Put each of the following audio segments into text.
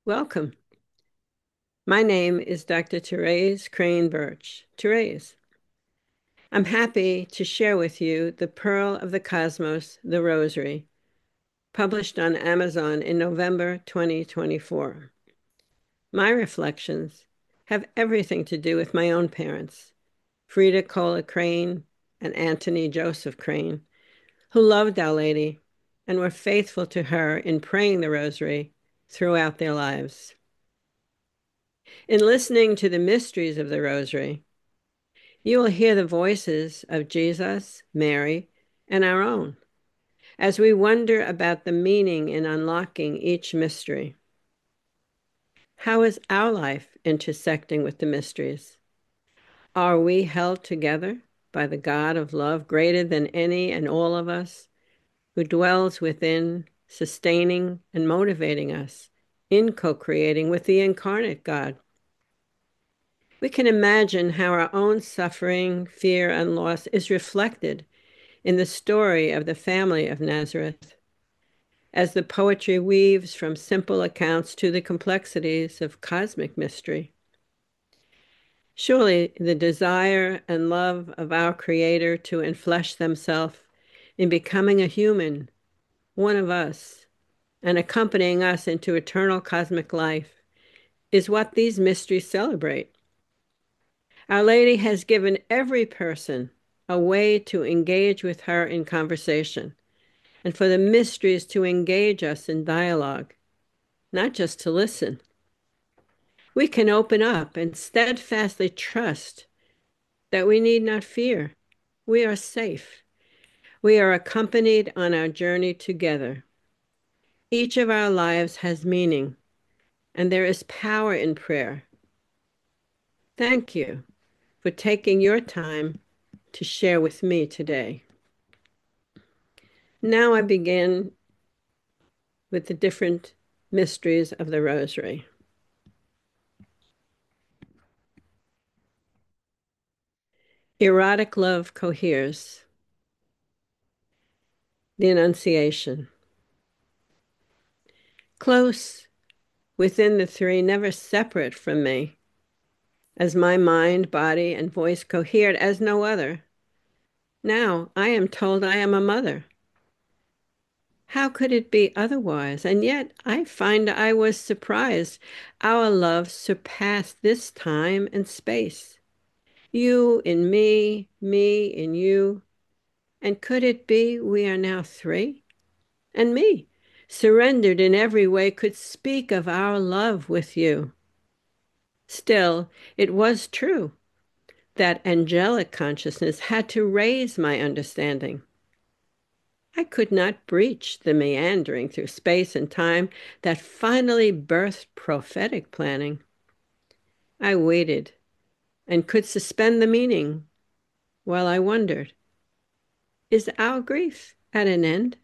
Welcome. My name is Dr. Therese Crane Birch. Therese, I'm happy to share with you The Pearl of the Cosmos, the Rosary, published on Amazon in November 2024. My reflections have everything to do with my own parents, Frida Cola Crane and Anthony Joseph Crane, who loved Our Lady and were faithful to her in praying the Rosary throughout their lives. In listening to the mysteries of the Rosary, you will hear the voices of Jesus, Mary, and our own as we wonder about the meaning in unlocking each mystery. How is our life intersecting with the mysteries? Are we held together by the God of love greater than any and all of us, who dwells within, sustaining and motivating us in co-creating with the incarnate God? We can imagine how our own suffering, fear, and loss is reflected in the story of the family of Nazareth, as the poetry weaves from simple accounts to the complexities of cosmic mystery. Surely the desire and love of our Creator to enflesh themselves in becoming a human, one of us, and accompanying us into eternal cosmic life, is what these mysteries celebrate. Our Lady has given every person a way to engage with her in conversation, and for the mysteries to engage us in dialogue, not just to listen. We can open up and steadfastly trust that we need not fear. We are safe. We are accompanied on our journey together. Each of our lives has meaning, and there is power in prayer. Thank you for taking your time to share with me today. Now I begin with the different mysteries of the Rosary. Erotic love coheres. The Annunciation. Close within the three, never separate from me, as my mind, body, and voice cohered as no other. Now I am told I am a mother. How could it be otherwise? And yet I find I was surprised. Our love surpassed this time and space. You in me, me in you. And could it be we are now three? And me, surrendered in every way, could speak of our love with you. Still, it was true that angelic consciousness had to raise my understanding. I could not breach the meandering through space and time that finally birthed prophetic planning. I waited and could suspend the meaning while I wondered, is our grief at an end?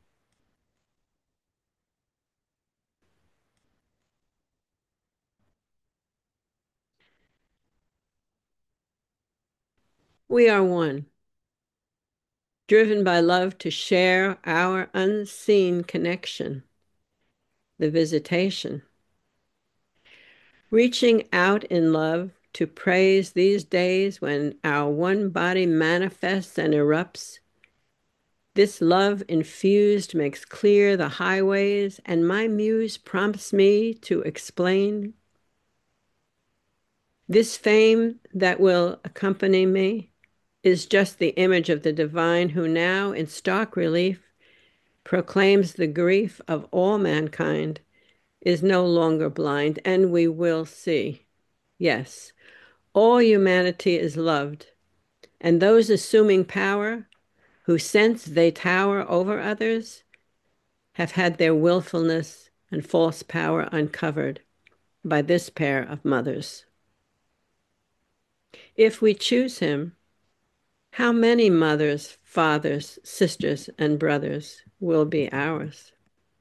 We are one, driven by love to share our unseen connection, the visitation. Reaching out in love to praise these days when our one body manifests and erupts. This love infused makes clear the highways, and my muse prompts me to explain. This fame that will accompany me is just the image of the divine who now, in stark relief, proclaims the grief of all mankind is no longer blind, and we will see. Yes, all humanity is loved, and those assuming power, who sense they tower over others, have had their willfulness and false power uncovered by this pair of mothers. If we choose him, how many mothers, fathers, sisters, and brothers will be ours?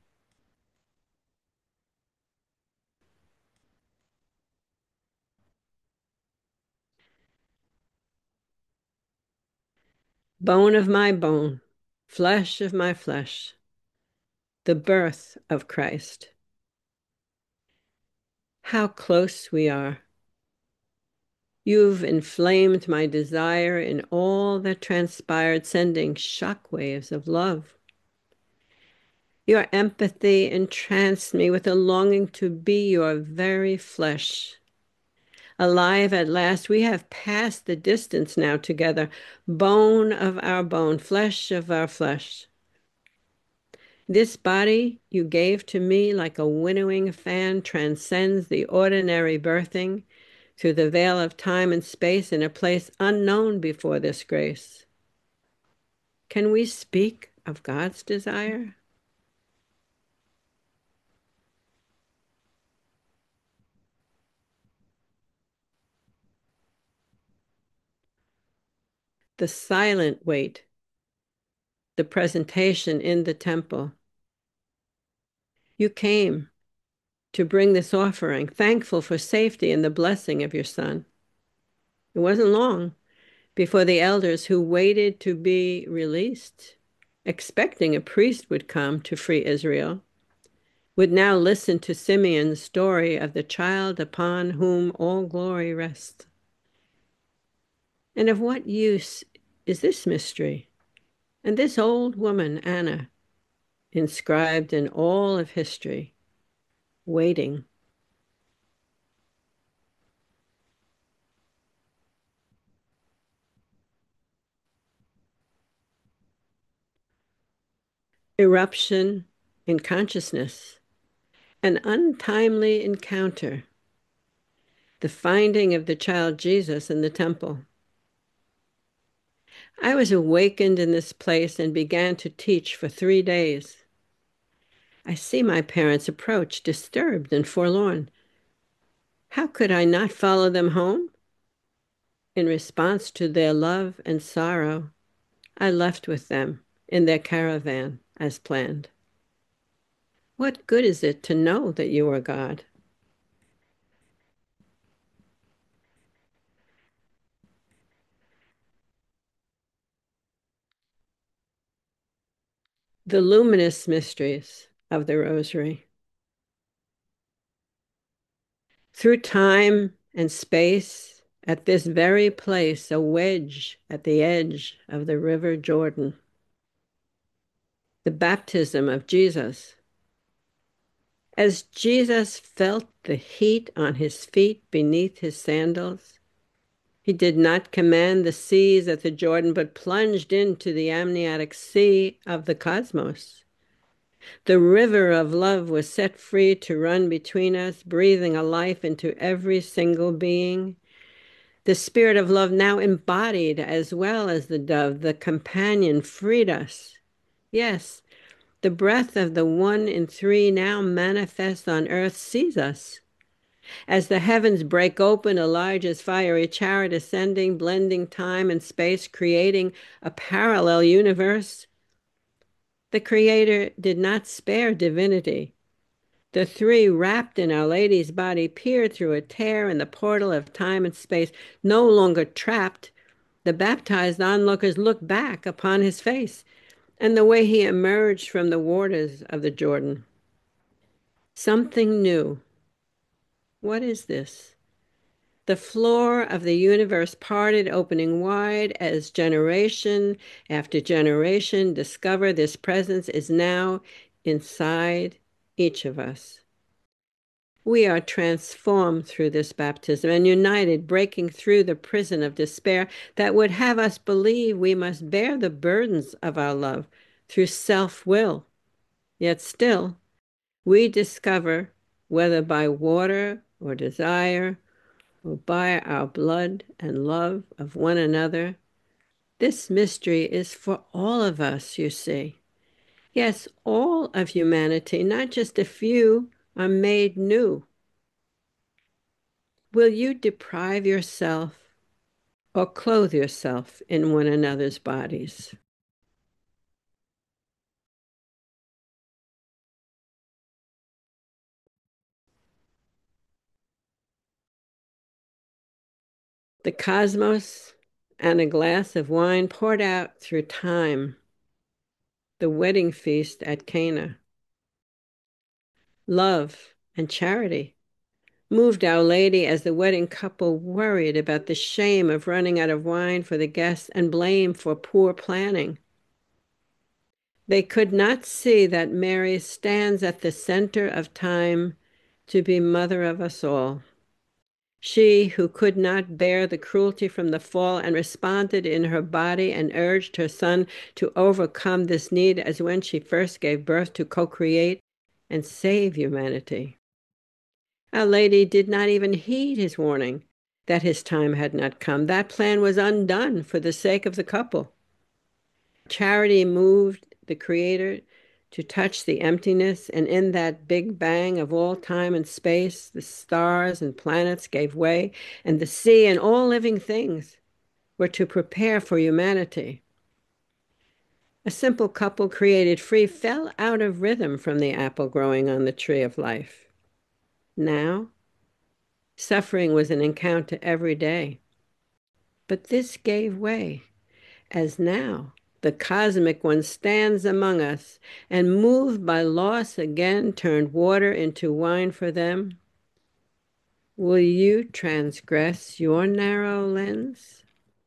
Bone of my bone, flesh of my flesh, the birth of Christ. How close we are. You've inflamed my desire in all that transpired, sending shock waves of love. Your empathy entranced me with a longing to be your very flesh. Alive at last, we have passed the distance now together, bone of our bone, flesh of our flesh. This body you gave to me like a winnowing fan transcends the ordinary birthing through the veil of time and space in a place unknown before this grace. Can we speak of God's desire? The silent wait, the presentation in the temple. You came to bring this offering, thankful for safety and the blessing of your son. It wasn't long before the elders who waited to be released, expecting a priest would come to free Israel, would now listen to Simeon's story of the child upon whom all glory rests. And of what use is this mystery? And this old woman, Anna, inscribed in all of history, waiting. Eruption in consciousness, an untimely encounter, the finding of the child Jesus in the temple. I was awakened in this place and began to teach for 3 days. I see my parents approach, disturbed and forlorn. How could I not follow them home? In response to their love and sorrow, I left with them in their caravan as planned. What good is it to know that you are God? The luminous mysteries of the Rosary. Through time and space, at this very place, a wedge at the edge of the river Jordan, the baptism of Jesus. As Jesus felt the heat on his feet beneath his sandals, he did not command the seas at the Jordan, but plunged into the amniotic sea of the cosmos. The river of love was set free to run between us, breathing a life into every single being. The spirit of love, now embodied as well as the dove, the companion, freed us. Yes, the breath of the one in three now manifest on earth sees us. As the heavens break open, Elijah's fiery chariot ascending, blending time and space, creating a parallel universe. The Creator did not spare divinity. The three, wrapped in Our Lady's body, peered through a tear in the portal of time and space, no longer trapped. The baptized onlookers looked back upon his face and the way he emerged from the waters of the Jordan. Something new. What is this? The floor of the universe parted, opening wide as generation after generation discover this presence is now inside each of us. We are transformed through this baptism and united, breaking through the prison of despair that would have us believe we must bear the burdens of our love through self-will. Yet still, we discover, whether by water or desire, or by our blood and love of one another, this mystery is for all of us, you see. Yes, all of humanity, not just a few, are made new. Will you deprive yourself or clothe yourself in one another's bodies? The cosmos and a glass of wine poured out through time, the wedding feast at Cana. Love and charity, moved Our Lady as the wedding couple worried about the shame of running out of wine for the guests and blame for poor planning. They could not see that Mary stands at the center of time to be mother of us all. She who could not bear the cruelty from the fall and responded in her body and urged her son to overcome this need as when she first gave birth to co-create and save humanity. Our Lady did not even heed his warning that his time had not come. That plan was undone for the sake of the couple. Charity moved the Creator to touch the emptiness, and in that big bang of all time and space, the stars and planets gave way, and the sea and all living things were to prepare for humanity. A simple couple created free fell out of rhythm from the apple growing on the tree of life. Now, suffering was an encounter every day. But this gave way, as now the cosmic one stands among us, and moved by loss again turned water into wine for them. Will you transgress your narrow lens?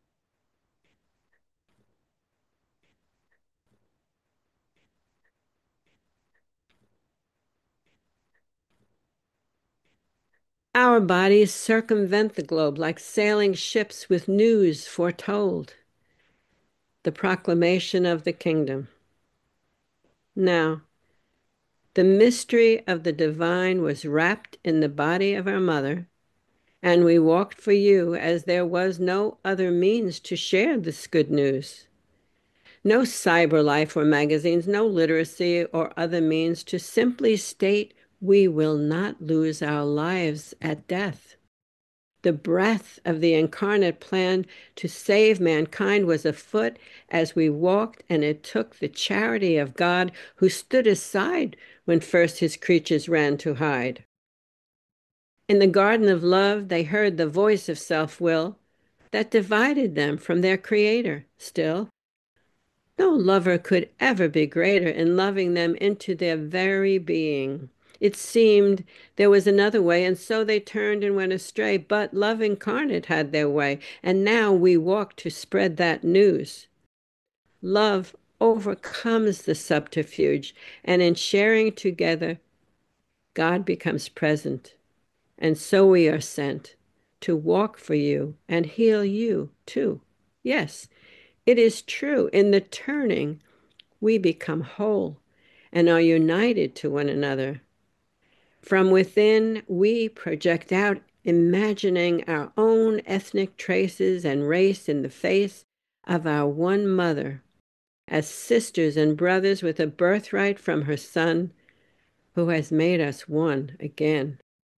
Our bodies circumvent the globe like sailing ships with news foretold, the proclamation of the kingdom. Now, the mystery of the divine was wrapped in the body of our mother, and we walked for you as there was no other means to share this good news. No cyber life or magazines, no literacy or other means to simply state we will not lose our lives at death. The breath of the incarnate plan to save mankind was afoot as we walked, and it took the charity of God who stood aside when first his creatures ran to hide. In the garden of love, they heard the voice of self-will that divided them from their creator. Still, no lover could ever be greater in loving them into their very being. It seemed there was another way, and so they turned and went astray. But love incarnate had their way, and now we walk to spread that news. Love overcomes the subterfuge, and in sharing together, God becomes present. And so we are sent to walk for you and heal you too. Yes, it is true. In the turning, we become whole and are united to one another. From within, we project out, imagining our own ethnic traces and race in the face of our one mother, as sisters and brothers with a birthright from her Son, who has made us one again.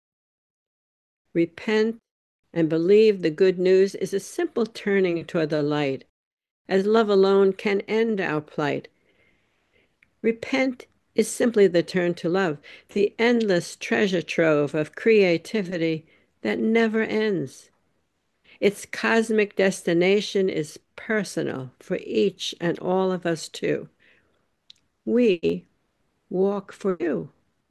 Repent and believe the good news is a simple turning toward the light, as love alone can end our plight. Repent is simply the turn to love, the endless treasure trove of creativity that never ends. Its cosmic destination is personal for each and all of us too. We walk for you.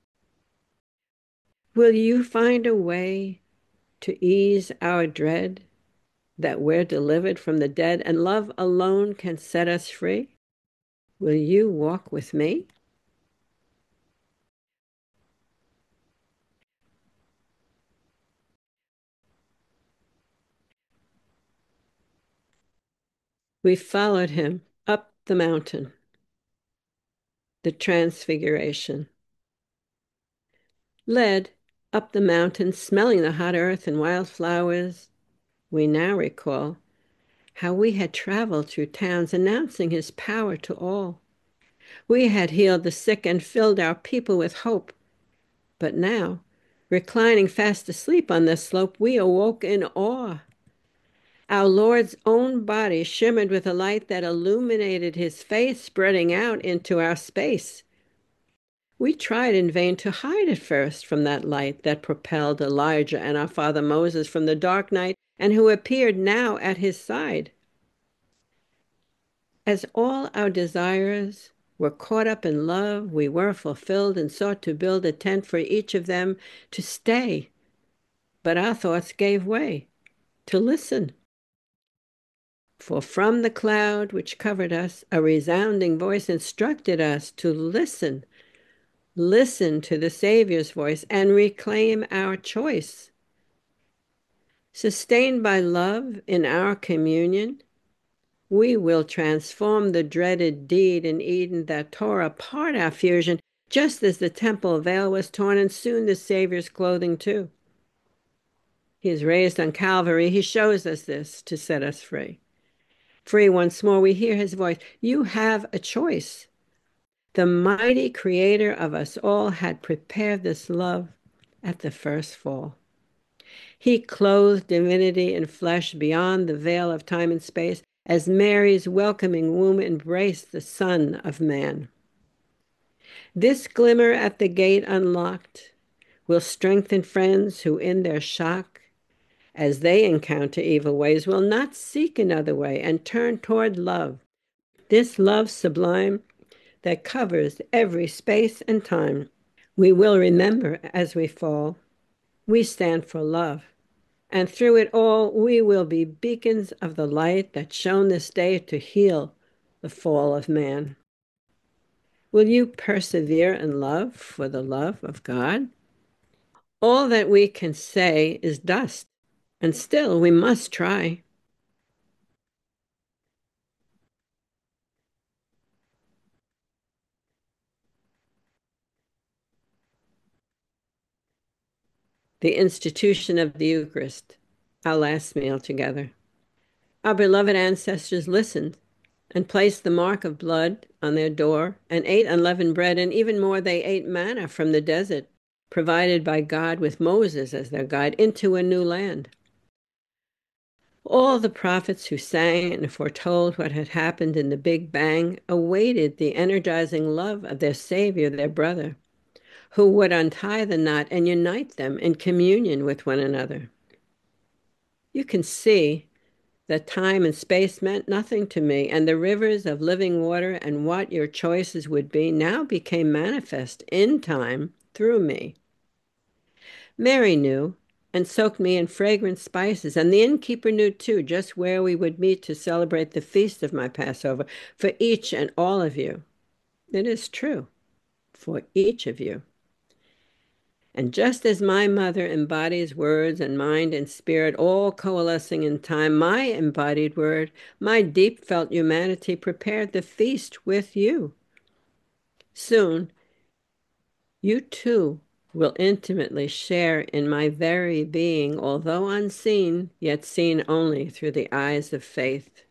Will you find a way to ease our dread that we're delivered from the dead and love alone can set us free? Will you walk with me? We followed him up the mountain, the transfiguration. Led up the mountain, smelling the hot earth and wild flowers, we now recall how we had traveled through towns announcing his power to all. We had healed the sick and filled our people with hope. But now, reclining fast asleep on the slope, we awoke in awe. Our Lord's own body shimmered with a light that illuminated his face, spreading out into our space. We tried in vain to hide at first from that light that propelled Elijah and our father Moses from the dark night, and who appeared now at his side. As all our desires were caught up in love, we were fulfilled and sought to build a tent for each of them to stay but our thoughts gave way to listen. For from the cloud which covered us, a resounding voice instructed us to listen, listen to the Savior's voice, and reclaim our choice. Sustained by love in our communion, we will transform the dreaded deed in Eden that tore apart our fusion, just as the temple veil was torn, and soon the Savior's clothing too. He is raised on Calvary. He shows us this to set us free. Free once more, we hear his voice. You have a choice. The mighty creator of us all had prepared this love at the first fall. He clothed divinity in flesh beyond the veil of time and space as Mary's welcoming womb embraced the Son of Man. This glimmer at the gate unlocked will strengthen friends who in their shock, as they encounter evil ways, will not seek another way and turn toward love. This love sublime that covers every space and time. We will remember as we fall. We stand for love. And through it all, we will be beacons of the light that shone this day to heal the fall of man. Will you persevere in love for the love of God? All that we can say is dust, and still we must try. The institution of the Eucharist, our last meal together. Our beloved ancestors listened and placed the mark of blood on their door and ate unleavened bread, and even more, they ate manna from the desert, provided by God with Moses as their guide into a new land. All the prophets who sang and foretold what had happened in the Big Bang awaited the energizing love of their Savior, their brother, who would untie the knot and unite them in communion with one another. You can see that time and space meant nothing to me, and the rivers of living water and what your choices would be now became manifest in time through me. Mary knew and soaked me in fragrant spices, and the innkeeper knew too just where we would meet to celebrate the feast of my Passover for each and all of you. It is true, for each of you. And just as my mother embodies words and mind and spirit all coalescing in time, my embodied word, my deep felt humanity prepared the feast with you. Soon, you too will intimately share in my very being, although unseen, yet seen only through the eyes of faith.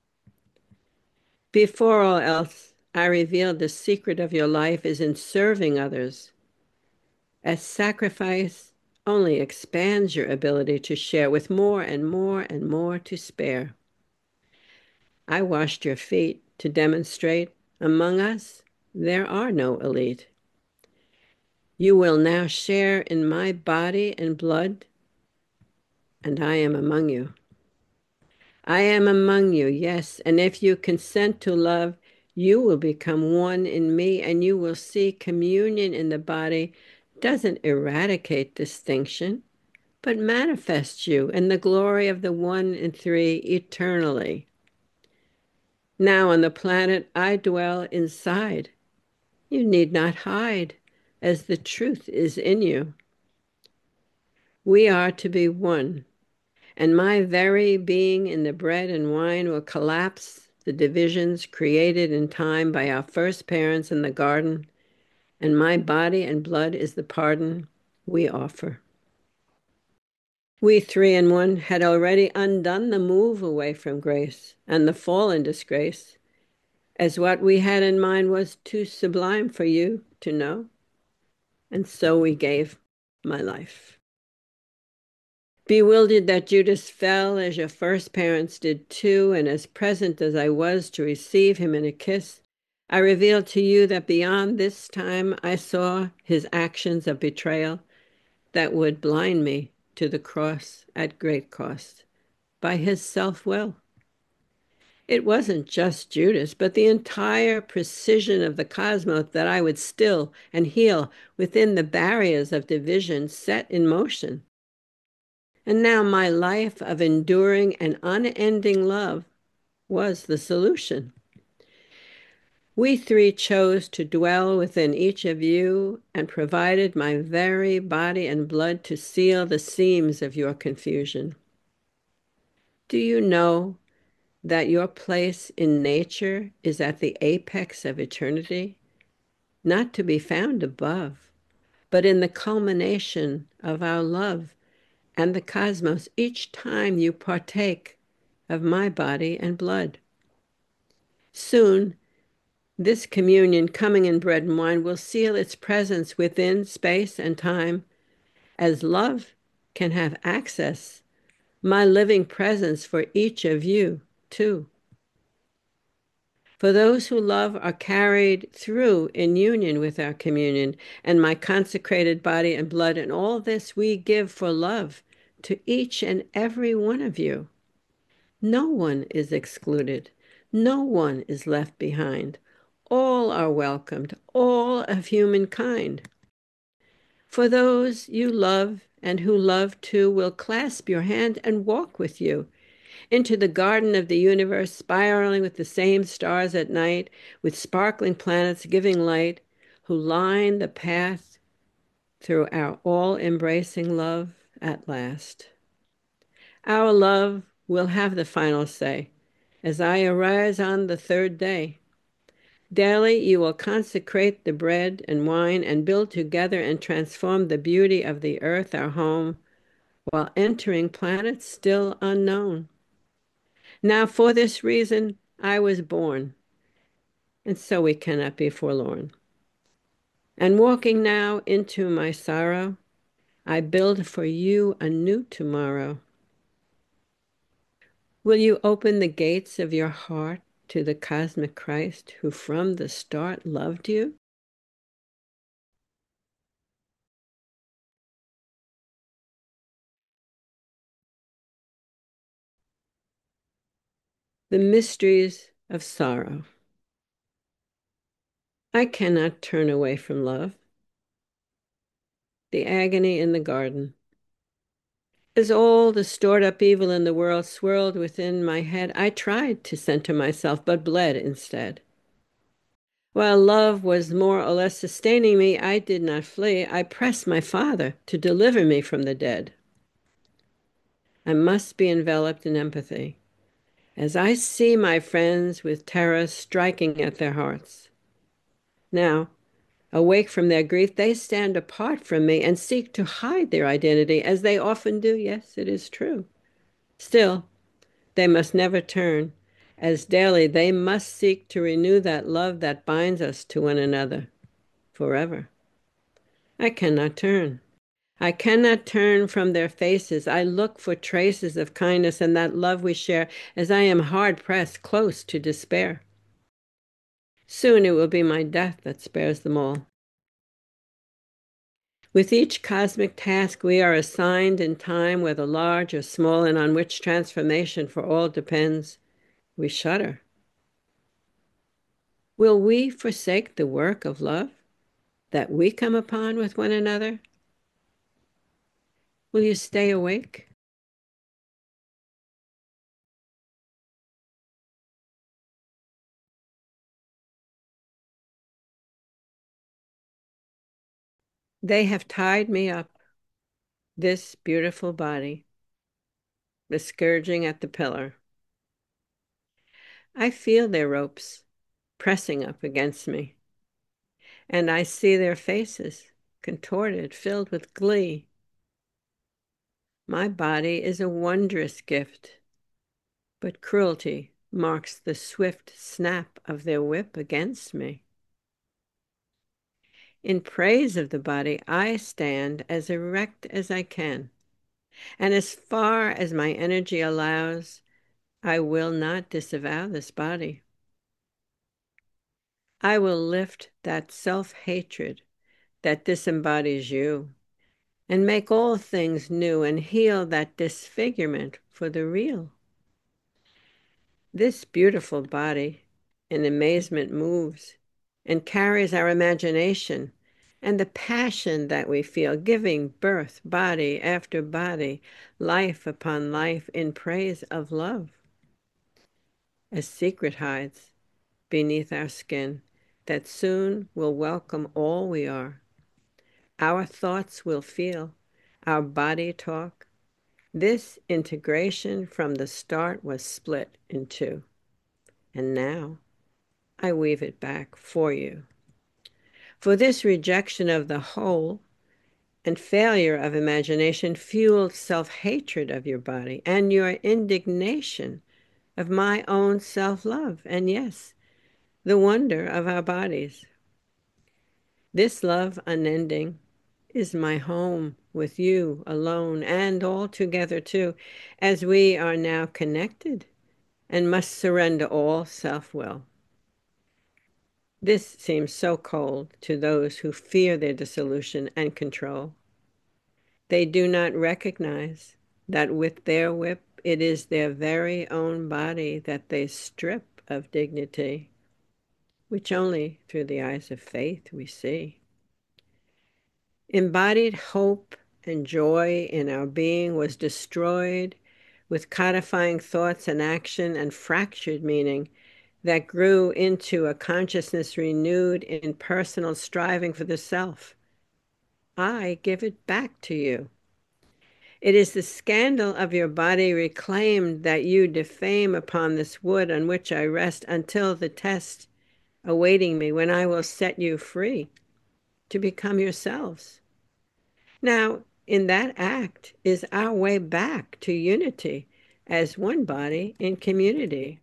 Before all else, I reveal the secret of your life is in serving others. As sacrifice only expands your ability to share with more and more and more to spare. I washed your feet to demonstrate among us there are no elite. You will now share in my body and blood, and I am among you. I am among you, yes, and if you consent to love, you will become one in me, and you will see communion in the body doesn't eradicate distinction, but manifests you in the glory of the one and three eternally. Now on the planet I dwell inside. You need not hide, as the truth is in you. We are to be one, and my very being in the bread and wine will collapse the divisions created in time by our first parents in the garden, and my body and blood is the pardon we offer. We three in one had already undone the move away from grace and the fall in disgrace, as what we had in mind was too sublime for you to know. And so we gave my life. Bewildered that Judas fell as your first parents did too, and as present as I was to receive him in a kiss, I revealed to you that beyond this time I saw his actions of betrayal that would blind me to the cross at great cost by his self-will. It wasn't just Judas, but the entire precision of the cosmos that I would still and heal within the barriers of division set in motion. And now my life of enduring and unending love was the solution. We three chose to dwell within each of you and provided my very body and blood to seal the seams of your confusion. Do you know that your place in nature is at the apex of eternity, not to be found above, but in the culmination of our love and the cosmos each time you partake of my body and blood? Soon, this communion, coming in bread and wine, will seal its presence within space and time, as love can have access, my living presence for each of you, too. For those who love are carried through in union with our communion and my consecrated body and blood, and all this we give for love to each and every one of you. No one is excluded. No one is left behind. All are welcomed, all of humankind. For those you love and who love too will clasp your hand and walk with you into the garden of the universe, spiraling with the same stars at night, with sparkling planets giving light, who line the path through our all-embracing love at last. Our love will have the final say as I arise on the third day. Daily you will consecrate the bread and wine and build together and transform the beauty of the earth, our home, while entering planets still unknown. Now, for this reason, I was born, and so we cannot be forlorn. And walking now into my sorrow, I build for you a new tomorrow. Will you open the gates of your heart to the cosmic Christ who from the start loved you? The mysteries of sorrow. I cannot turn away from love. The agony in the garden. As all the stored up evil in the world swirled within my head, I tried to center myself, but bled instead. While love was more or less sustaining me, I did not flee. I pressed my Father to deliver me from the dead. I must be enveloped in empathy as I see my friends with terror striking at their hearts. Now, awake from their grief, they stand apart from me and seek to hide their identity, as they often do. Yes, it is true. Still, they must never turn, as daily they must seek to renew that love that binds us to one another forever. I cannot turn. I cannot turn from their faces. I look for traces of kindness and that love we share, as I am hard pressed close to despair. Soon it will be my death that spares them all. With each cosmic task we are assigned in time, whether large or small, and on which transformation for all depends, we shudder. Will we forsake the work of love that we come upon with one another? Will you stay awake? They have tied me up, this beautiful body, the scourging at the pillar. I feel their ropes pressing up against me, and I see their faces contorted, filled with glee. My body is a wondrous gift, but cruelty marks the swift snap of their whip against me. In praise of the body, I stand as erect as I can, and as far as my energy allows, I will not disavow this body. I will lift that self-hatred that disembodies you, and make all things new and heal that disfigurement for the real. This beautiful body in amazement moves and carries our imagination and the passion that we feel, giving birth, body after body, life upon life, in praise of love. A secret hides beneath our skin that soon will welcome all we are. Our thoughts will feel, our body talk. This integration from the start was split in two, and now I weave it back for you. For this rejection of the whole and failure of imagination fueled self-hatred of your body and your indignation of my own self-love, and yes, the wonder of our bodies. This love unending is my home with you alone and all together too, as we are now connected and must surrender all self-will. This seems so cold to those who fear their dissolution and control. They do not recognize that with their whip, it is their very own body that they strip of dignity, which only through the eyes of faith we see. Embodied hope and joy in our being was destroyed with codifying thoughts and action and fractured meaning that grew into a consciousness renewed in personal striving for the self. I give it back to you. It is the scandal of your body reclaimed that you defame upon this wood on which I rest until the test awaiting me when I will set you free to become yourselves. Now, in that act is our way back to unity as one body in community.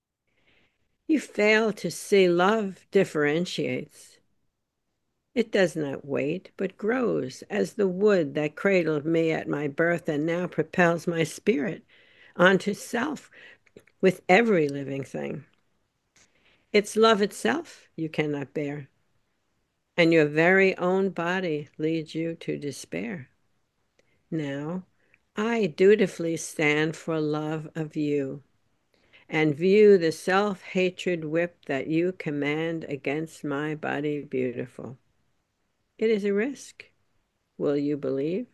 You fail to see love differentiates. It does not wait, but grows as the wood that cradled me at my birth and now propels my spirit onto self with every living thing. It's love itself you cannot bear, and your very own body leads you to despair. Now, I dutifully stand for love of you and view the self-hatred whip that you command against my body beautiful. It is a risk. Will you believe?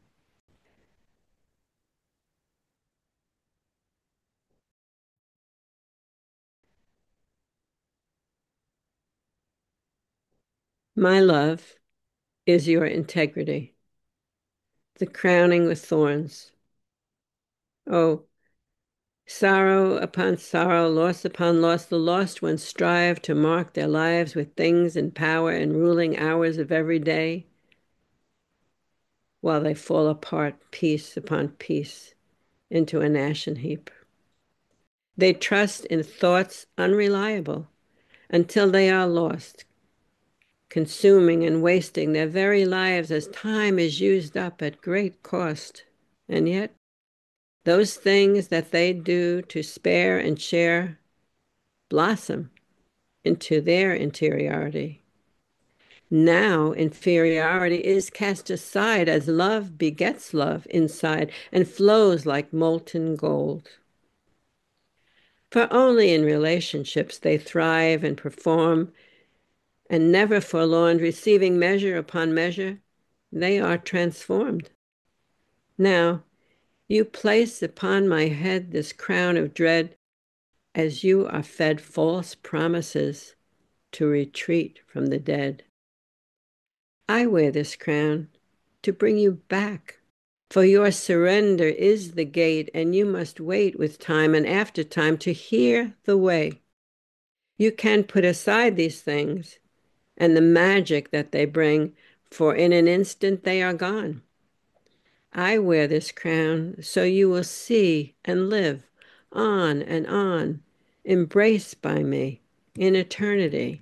My love is your integrity, the crowning with thorns. Oh, sorrow upon sorrow, loss upon loss, the lost ones strive to mark their lives with things and power and ruling hours of every day, while they fall apart piece upon piece into an ashen heap. They trust in thoughts unreliable until they are lost, consuming and wasting their very lives as time is used up at great cost. And yet, those things that they do to spare and share blossom into their interiority. Now, inferiority is cast aside as love begets love inside and flows like molten gold. For only in relationships they thrive and perform, and never forlorn, receiving measure upon measure, they are transformed. Now, you place upon my head this crown of dread as you are fed false promises to retreat from the dead. I wear this crown to bring you back, for your surrender is the gate, and you must wait with time and after time to hear the way. You can put aside these things and the magic that they bring, for in an instant they are gone. I wear this crown so you will see and live on, embraced by me in eternity.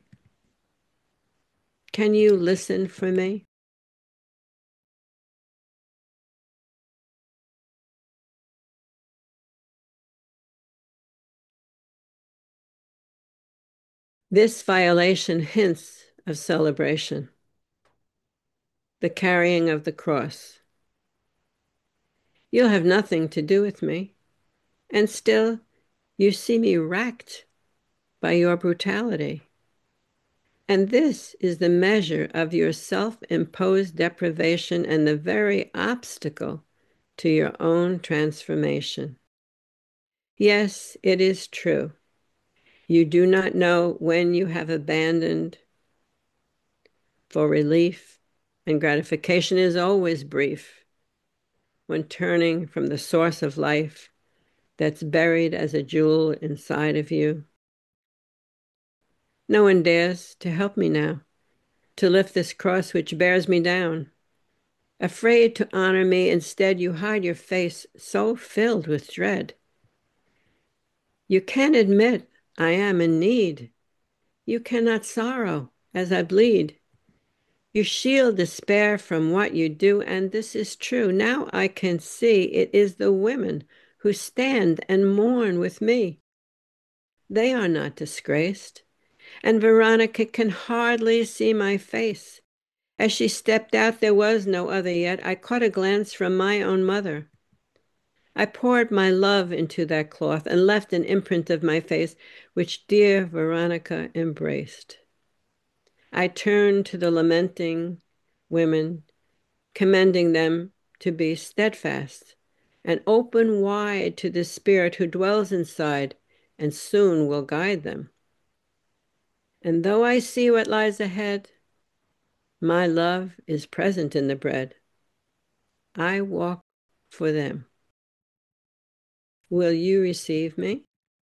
Can you listen for me? This violation hints of celebration, the carrying of the cross. You'll have nothing to do with me, and still you see me racked by your brutality. And this is the measure of your self-imposed deprivation and the very obstacle to your own transformation. Yes, it is true. You do not know when you have abandoned for relief, and gratification is always brief when turning from the source of life that's buried as a jewel inside of you. No one dares to help me now, to lift this cross which bears me down. Afraid to honor me, instead you hide your face so filled with dread. You can't admit I am in need. You cannot sorrow as I bleed. You shield despair from what you do, and this is true. Now I can see it is the women who stand and mourn with me. They are not disgraced, and Veronica can hardly see my face. As she stepped out, there was no other yet. I caught a glance from my own mother. I poured my love into that cloth and left an imprint of my face, which dear Veronica embraced. I turned to the lamenting women, commending them to be steadfast and open wide to the Spirit who dwells inside and soon will guide them. And though I see what lies ahead, my love is present in the bread. I walk for them. Will you receive me?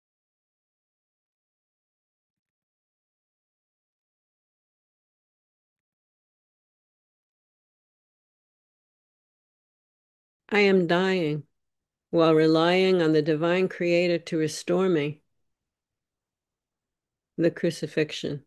I am dying while relying on the divine creator to restore me. The crucifixion.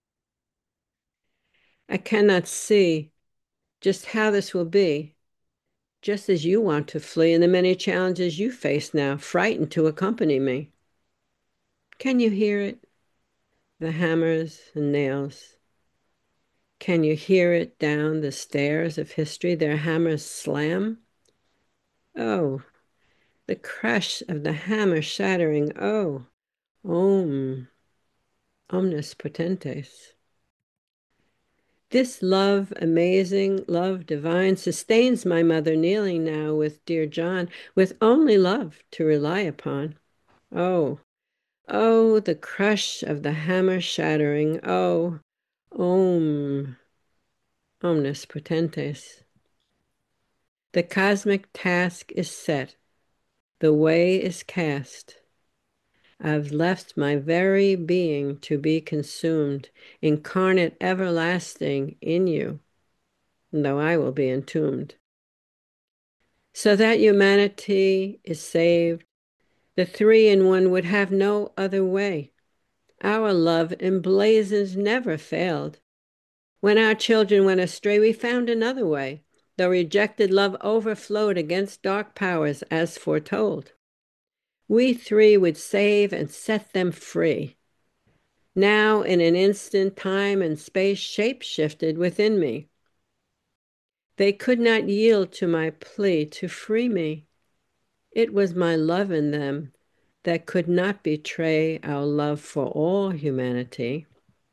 I cannot see just how this will be, just as you want to flee and the many challenges you face now, frightened to accompany me. Can you hear it? The hammers and nails. Can you hear it down the stairs of history, their hammers slam? Oh, the crash of the hammer shattering. Oh, Om, omnis potentes. This love, amazing, love divine, sustains my mother kneeling now with dear John, with only love to rely upon. Oh, oh, the crush of the hammer shattering. Oh, Om, omnis potentes. The cosmic task is set. The way is cast. I've left my very being to be consumed, incarnate everlasting in you, though I will be entombed. So that humanity is saved, the three in one would have no other way. Our love emblazons never failed. When our children went astray, we found another way. The rejected love overflowed against dark powers as foretold. We three would save and set them free. Now, in an instant, time and space shape-shifted within me. They could not yield to my plea to free me. It was my love in them that could not betray our love for all humanity.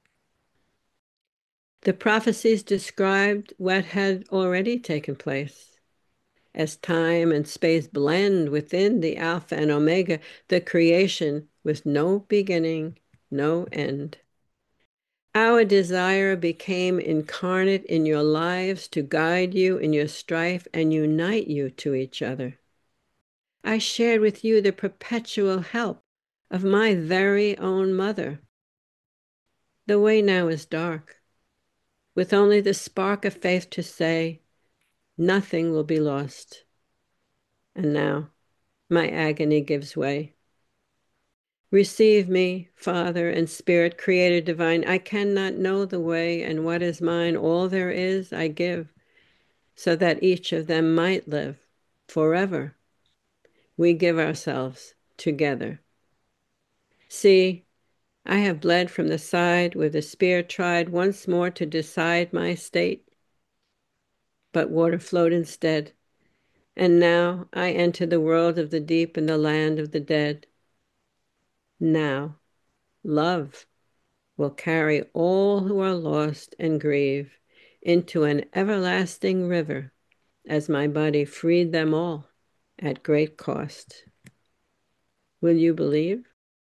The prophecies described what had already taken place. As time and space blend within the Alpha and Omega, the creation with no beginning, no end. Our desire became incarnate in your lives to guide you in your strife and unite you to each other. I shared with you the perpetual help of my very own mother. The way now is dark, with only the spark of faith to say, nothing will be lost. And now my agony gives way. Receive me, Father and Spirit, Creator divine. I cannot know the way, and what is mine, all there is, I give, so that each of them might live forever. We give ourselves together. See, I have bled from the side where the spear tried once more to decide my state, but water flowed instead. And now I enter the world of the deep and the land of the dead. Now, love will carry all who are lost and grieve into an everlasting river, as my body freed them all at great cost. Will you believe?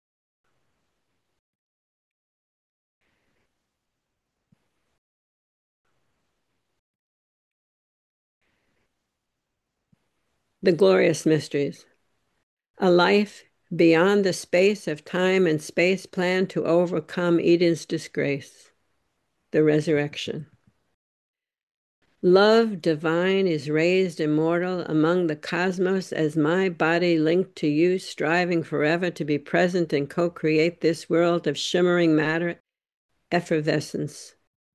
The glorious mysteries. A life beyond the space of time and space planned to overcome Eden's disgrace. The resurrection. Love divine is raised immortal among the cosmos as my body linked to you, striving forever to be present and co-create this world of shimmering matter, effervescence.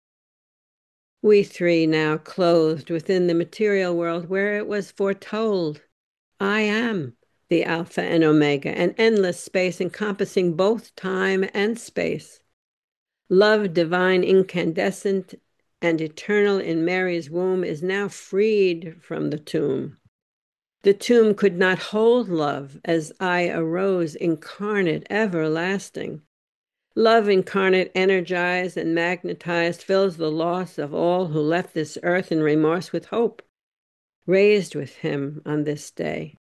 We three now clothed within the material world where it was foretold. I am the Alpha and Omega, an endless space encompassing both time and space. Love divine, incandescent, and eternal in Mary's womb is now freed from the tomb. The tomb could not hold love as I arose incarnate, everlasting. Love incarnate, energized and magnetized, fills the loss of all who left this earth in remorse with hope, raised with him on this day.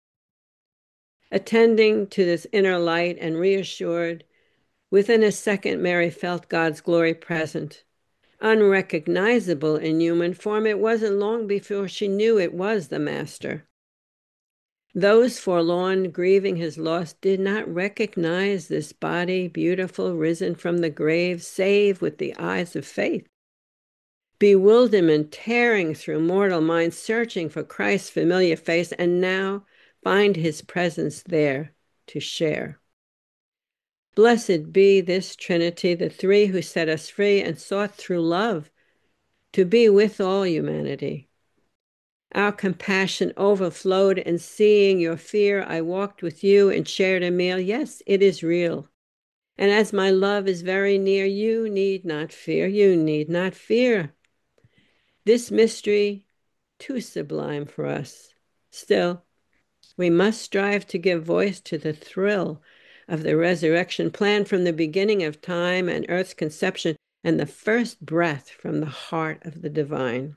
Attending to this inner light and reassured, within a second Mary felt God's glory present. Unrecognizable in human form, it wasn't long before she knew it was the Master. Those forlorn, grieving his loss, did not recognize this body, beautiful, risen from the grave, save with the eyes of faith. Bewilderment tearing through mortal minds, searching for Christ's familiar face, and now find his presence there to share. Blessed be this Trinity, the three who set us free and sought through love to be with all humanity. Our compassion overflowed, and seeing your fear, I walked with you and shared a meal. Yes, it is real. And as my love is very near, you need not fear. You need not fear. This mystery, too sublime for us. Still, we must strive to give voice to the thrill of the resurrection planned from the beginning of time and earth's conception and the first breath from the heart of the divine.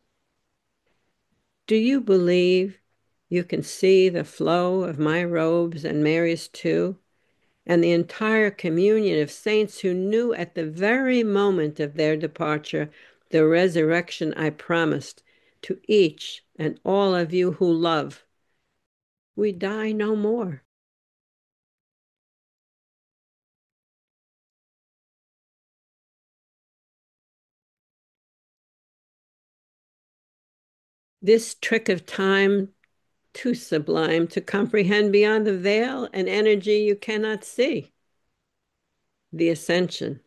Do you believe you can see the flow of my robes and Mary's too, and the entire communion of saints who knew at the very moment of their departure the resurrection I promised to each and all of you who love? We die no more. This trick of time, too sublime to comprehend beyond the veil and energy you cannot see. The ascension.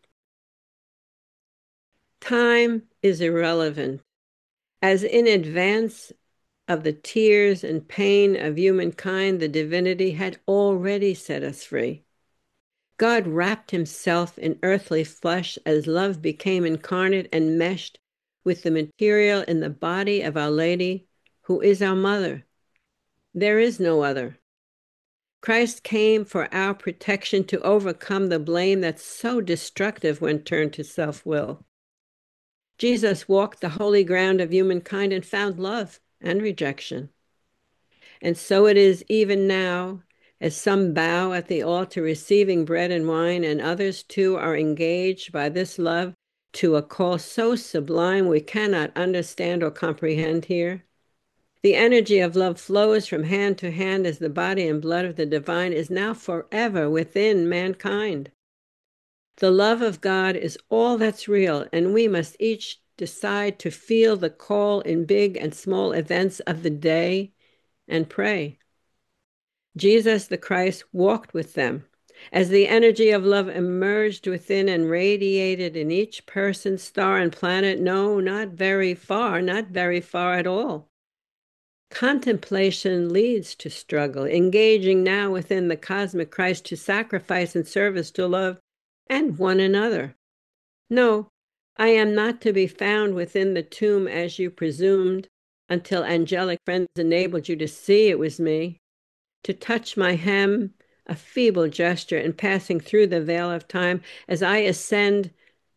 Time is irrelevant, as in advance of the tears and pain of humankind, the divinity had already set us free. God wrapped himself in earthly flesh as love became incarnate and meshed with the material in the body of Our Lady, who is our mother. There is no other. Christ came for our protection to overcome the blame that's so destructive when turned to self-will. Jesus walked the holy ground of humankind and found love and rejection. And so it is even now, as some bow at the altar receiving bread and wine, and others too are engaged by this love to a call so sublime we cannot understand or comprehend here. The energy of love flows from hand to hand as the body and blood of the divine is now forever within mankind. The love of God is all that's real, and we must each decide to feel the call in big and small events of the day and pray. Jesus the Christ walked with them as the energy of love emerged within and radiated in each person, star, and planet. No, not very far at all. Contemplation leads to struggle, engaging now within the cosmic Christ to sacrifice and service to love and one another. No, I am not to be found within the tomb as you presumed, until angelic friends enabled you to see it was me. To touch my hem, a feeble gesture in passing through the veil of time as I ascend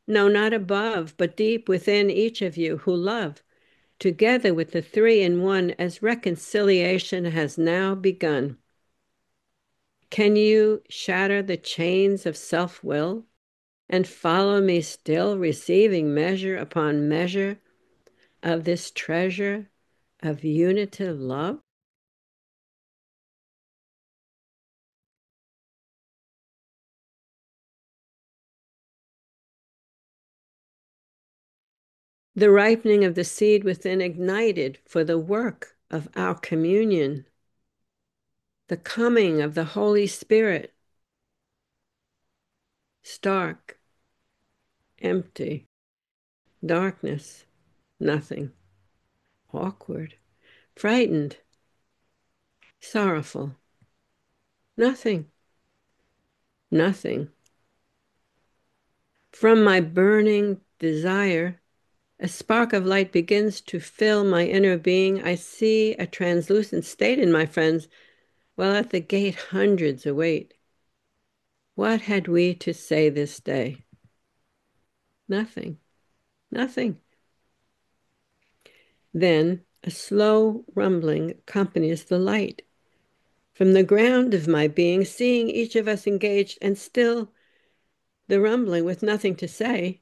No, not above, but deep within each of you who love, together with the three in one, as reconciliation has now begun. Can you shatter the chains of self-will and follow me still, receiving measure upon measure of this treasure of unitive love? The ripening of the seed within ignited for the work of our communion, the coming of the Holy Spirit, stark, empty, darkness, nothing, awkward, frightened, sorrowful, nothing, nothing. From my burning desire, a spark of light begins to fill my inner being. I see a translucent state in my friends, while at the gate hundreds await. What had we to say this day? Nothing, nothing. Then a slow rumbling accompanies the light. From the ground of my being, seeing each of us engaged and still the rumbling with nothing to say,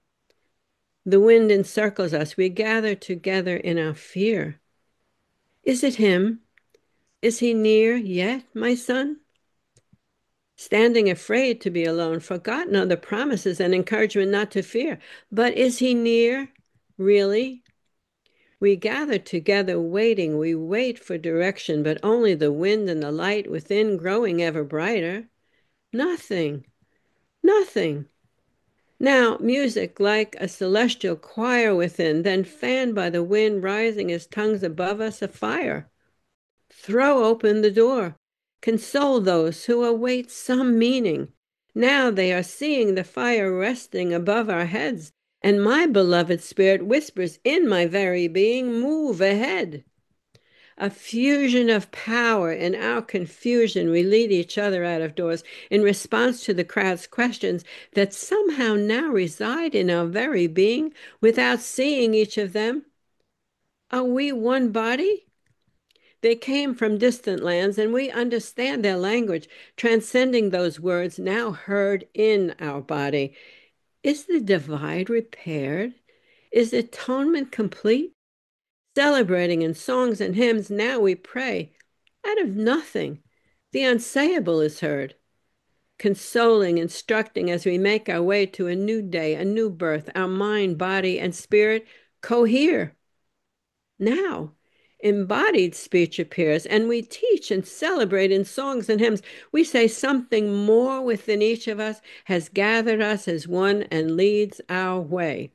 the wind encircles us. We gather together in our fear. Is it him? Is he near yet, my son? Standing afraid to be alone, forgotten are the promises and encouragement not to fear. But is he near, really? We gather together waiting. We wait for direction, but only the wind and the light within growing ever brighter. Nothing, nothing. Now, music like a celestial choir within, then fanned by the wind rising as tongues above us afire. Throw open the door. Console those who await some meaning. Now they are seeing the fire resting above our heads, and my beloved spirit whispers in my very being, move ahead. A fusion of power. In our confusion, we lead each other out of doors in response to the crowd's questions that somehow now reside in our very being without seeing each of them. Are we one body? They came from distant lands, and we understand their language, transcending those words now heard in our body. Is the divide repaired? Is atonement complete? Celebrating in songs and hymns, now we pray. Out of nothing, the unsayable is heard, consoling, instructing as we make our way to a new day, a new birth. Our mind, body, and spirit cohere. Now, embodied speech appears, and we teach and celebrate in songs and hymns. We say something more within each of us has gathered us as one and leads our way.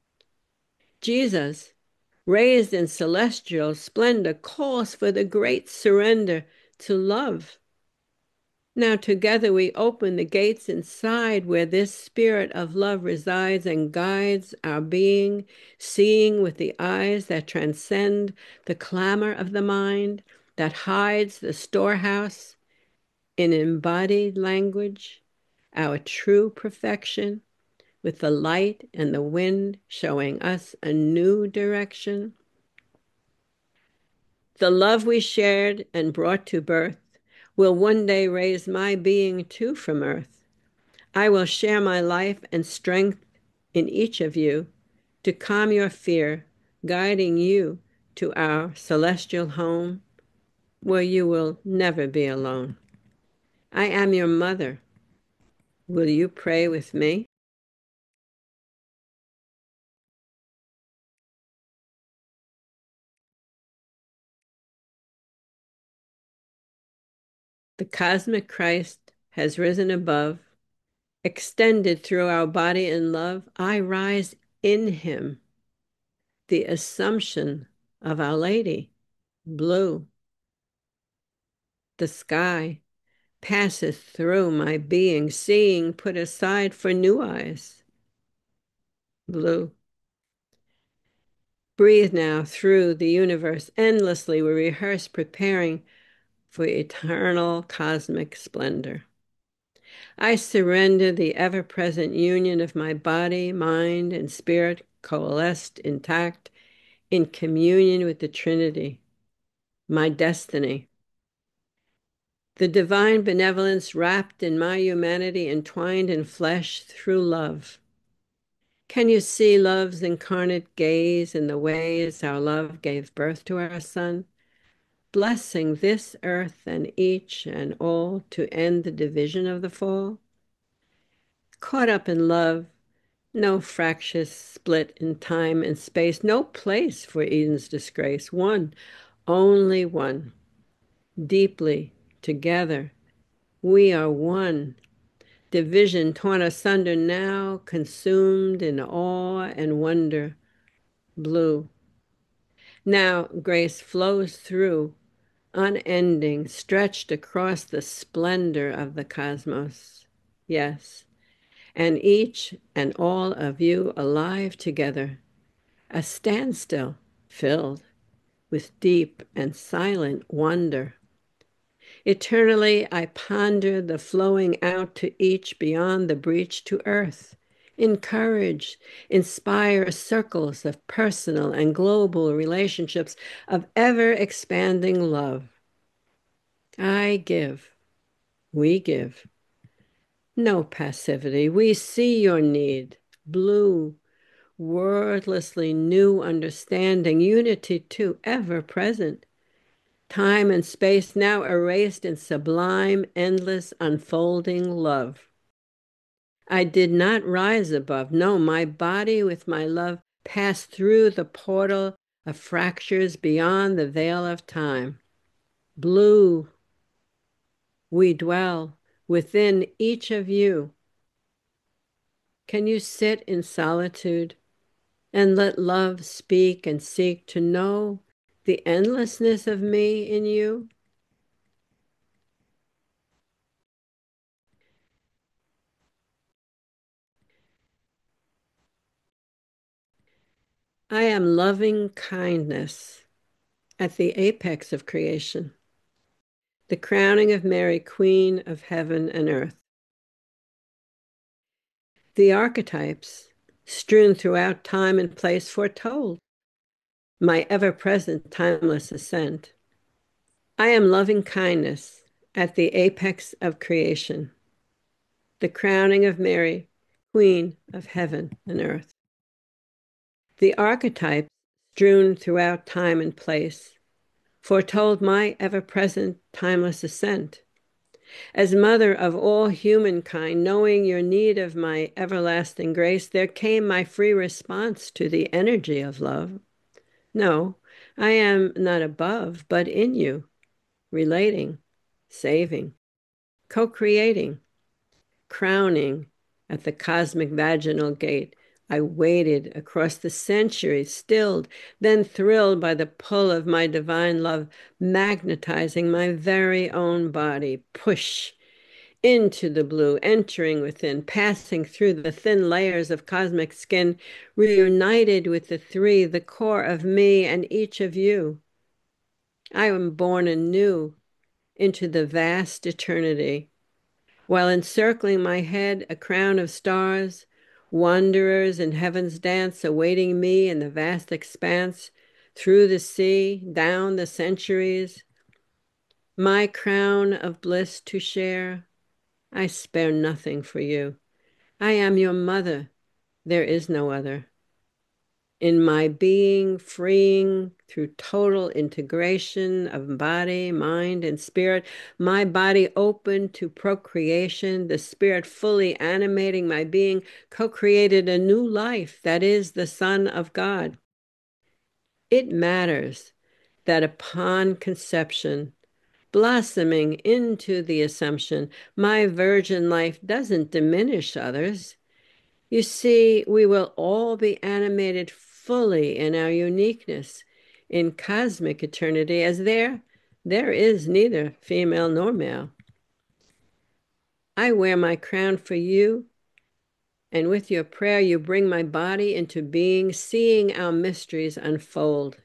Jesus, raised in celestial splendor, calls for the great surrender to love. Now together we open the gates inside where this spirit of love resides and guides our being, seeing with the eyes that transcend the clamor of the mind, that hides the storehouse in embodied language, our true perfection, with the light and the wind showing us a new direction. The love we shared and brought to birth will one day raise my being too from earth. I will share my life and strength in each of you to calm your fear, guiding you to our celestial home where you will never be alone. I am your mother. Will you pray with me? The cosmic Christ has risen above, extended through our body in love. I rise in him, the Assumption of Our Lady, blue. The sky passeth through my being, seeing put aside for new eyes, blue. Breathe now through the universe endlessly. We rehearse preparing for eternal cosmic splendor. I surrender the ever-present union of my body, mind, and spirit coalesced intact in communion with the Trinity, my destiny. The divine benevolence wrapped in my humanity, entwined in flesh through love. Can you see love's incarnate gaze in the ways our love gave birth to our Son, blessing this earth and each and all to end the division of the fall? Caught up in love, no fractious split in time and space, no place for Eden's disgrace. One, only one, deeply together. We are one. Division torn asunder now, consumed in awe and wonder. Blue. Now grace flows through, unending, stretched across the splendor of the cosmos. Yes, and each and all of you alive together, a standstill filled with deep and silent wonder. Eternally I ponder the flowing out to each beyond the breach to earth. Encourage, inspire circles of personal and global relationships of ever-expanding love. I give, we give. No passivity. We see your need. Blue, wordlessly new understanding, unity too, ever present. Time and space now erased in sublime, endless, unfolding love. I did not rise above. No, my body with my love passed through the portal of fractures beyond the veil of time. Blue, we dwell within each of you. Can you sit in solitude and let love speak and seek to know the endlessness of me in you? I am loving kindness at the apex of creation, the crowning of Mary, Queen of heaven and earth. The archetypes strewn throughout time and place foretold my ever-present timeless ascent. I am loving kindness at the apex of creation, the crowning of Mary, Queen of heaven and earth. The archetypes strewn throughout time and place foretold my ever-present timeless ascent. As mother of all humankind, knowing your need of my everlasting grace, there came my free response to the energy of love. No, I am not above, but in you, relating, saving, co-creating, crowning at the cosmic vaginal gate. I waited across the centuries, stilled, then thrilled by the pull of my divine love, magnetizing my very own body. Push into the blue, entering within, passing through the thin layers of cosmic skin, reunited with the three, the core of me and each of you. I am born anew into the vast eternity, while encircling my head a crown of stars, wanderers in heaven's dance awaiting me in the vast expanse, through the sea, down the centuries. My crown of bliss to share, I spare nothing for you. I am your mother. There is no other. In my being, freeing through total integration of body, mind, and spirit, my body open to procreation, the spirit fully animating my being, co-created a new life that is the Son of God. It matters that upon conception, blossoming into the Assumption, my virgin life doesn't diminish others. You see, we will all be animated fully in our uniqueness in cosmic eternity, as there is neither female nor male. I wear my crown for you, and with your prayer, you bring my body into being, seeing our mysteries unfold,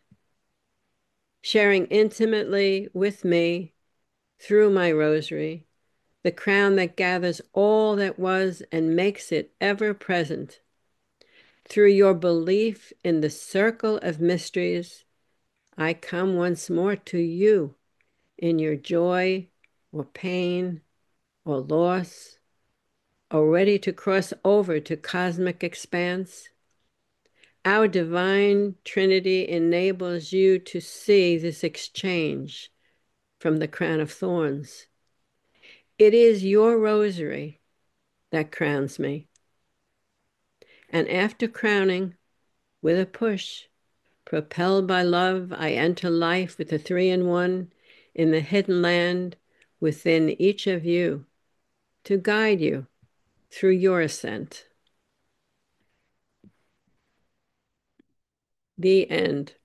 sharing intimately with me through my rosary the crown that gathers all that was and makes it ever present. Through your belief in the circle of mysteries, I come once more to you in your joy or pain or loss, or ready to cross over to cosmic expanse. Our divine Trinity enables you to see this exchange from the crown of thorns. It is your rosary that crowns me. And after crowning, with a push, propelled by love, I enter life with the three-in-one in the hidden land within each of you to guide you through your ascent. The end.